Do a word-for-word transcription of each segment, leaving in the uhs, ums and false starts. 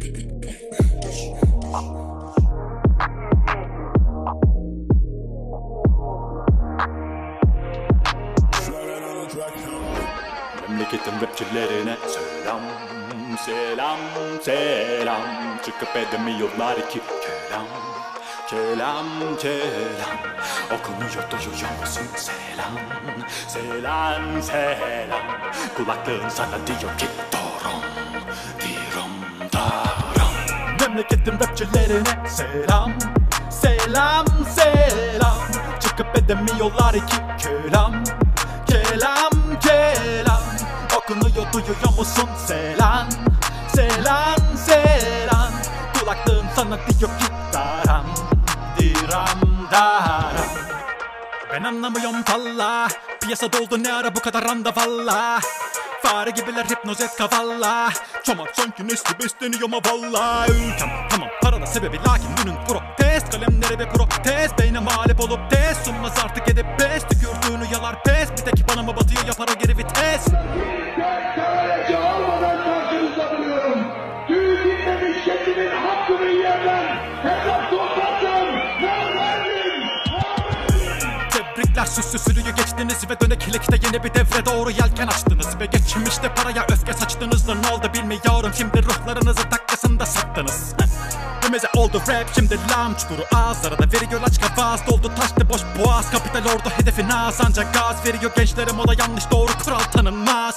Memleketin rapçilerine selam, selam, selam. Çıkıp edemiyorlar ki kelam, kelam, kelam. Okunuyor duyuyor musun selam, selam, selam. Kulaklığın sana diyor ki dorum, dirum, darum. Memleketin rapçilerine selam, selam, selam. Çıkıp edemiyorlar ki kelam, kelam, kelam. Okunuyor duyuyor musun selam, selam, selam. Kulaklığım sana diyor ki daram, diram, daram. Ben anlamıyorum valla, piyasa doldu ne ara bu kadar anda valla. Fare gibiler hipnoz et kavalla. Çomak sanki nesli besleniyor ama valla. Ülkem tamam parada sebebi lakin bunun protest. Kalemleri ve protest beyne mağlup olup test. Sunmaz artık edip pes, tükürdüğünü yalar pes. Bir tek bana mı batıyor yapar o geri vites. Kahveci almadan karşınızda buluyorum. Tüy dinlemiş kendimin hakkını yiyemem. Hesap toplattım. Ne verdim? Tebrikler süslü sürüyü geçtiniz ve döneklikte yeni bir devre doğru yelken açtınız. Ve geçmişte paraya öfke saçtınız da ne oldu bilmiyorum. Şimdi ruhlarınızı dakikasında sattınız. Demeze oldu rap şimdi lam çukuru ağızlara da veriyor aç kavaz. Doldu taştı boş boğaz kapital ordu hedefi naz. Ancak gaz veriyor gençlere moda yanlış doğru kural tanınmaz.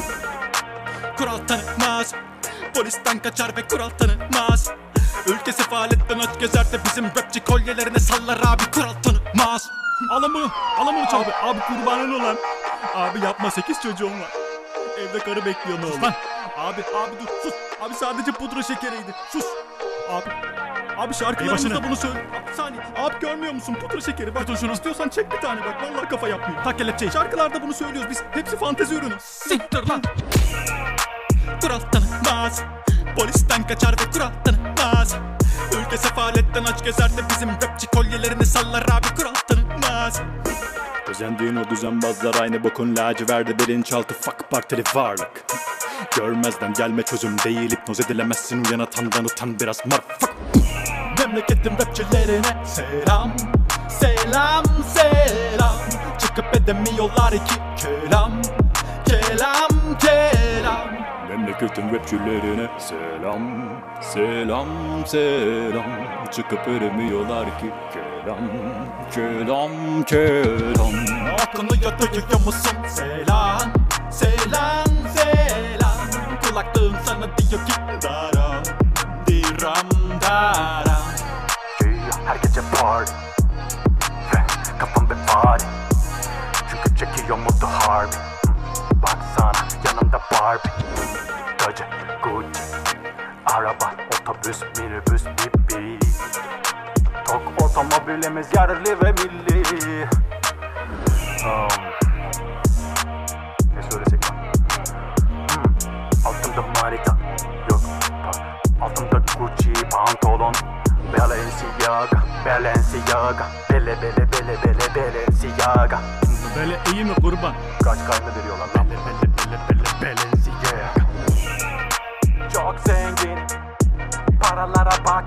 Kural tanınmaz. Polisten kaçar ve kural tanınmaz. Ülke sefaletten aç gezer de bizim rapçi kolyelerine sallar abi kural tanınmaz. Alamı, alamı uç abi, abi kurbanın olan. Abi yapma sekiz çocuğum var. Evde karı bekliyor ne olur. Abi, abi dur sus. Abi sadece pudra şekeriydi. Sus. Abi, abi şarkılarımızda bunu söyle. Abi saniye. Abi görmüyor musun pudra şekeri? Bak şunu istiyorsan çek bir tane bak. Vallahi kafa yapmıyor. Tak kelepçeyi. Şarkılarda bunu söylüyoruz biz. Hepsi fantezi ürünü. Siktir lan. Kural tanımaz. Polisten kaçar ve kural tanımaz. Ülke sefaletten aç gezer de bizim rapçi kolyelerini sallar abi kural tanımaz. Özendiğin o düzenbazlar aynı bokun laciverdi bilinçaltı fuck partili varlık. Görmezden gelme çözüm değil hipnoz edilemezsin uyan atandan utan biraz motherfuck. Memleketin rapçilerine selam, selam, selam. Çıkıp edemiyorlar ki kelam, kelam, kelam. Memleketin rapçilerine selam, selam, selam. Çıkıp edemiyorlar ki kelam, kelam, kelam. Okunuyor duyuyor musun selam, selam, selam. Kulaklığım sana diyor ki daram, diram, daram. Her gece party ve kafam bir party. Çünkü çekiyor modu harbi. Baksana yanımda Barbie. Dodge, Gucci, araba, otobüs, minibüs, bibi. Tok otomobilimiz yerli ve milli. um, Ne söylesek lan? hmm, Altımda marika. Yok bak. Altımda Gucci pantolon. Balenciaga, Balenciaga. Bele bele bele bele Balenciaga. Böyle iyi mi kurban? Kaç kayma veriyorlar lan? Bele bele bele bele Balenciaga. Çok zengin, paralara bak